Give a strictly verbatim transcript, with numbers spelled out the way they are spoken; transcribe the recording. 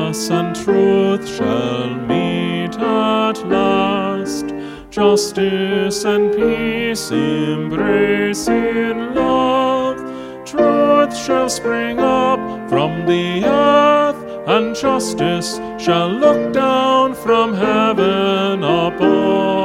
Righteousness and truth shall meet at last. Justice and peace embrace in love. Truth shall spring up from the earth, and justice shall look down from heaven above.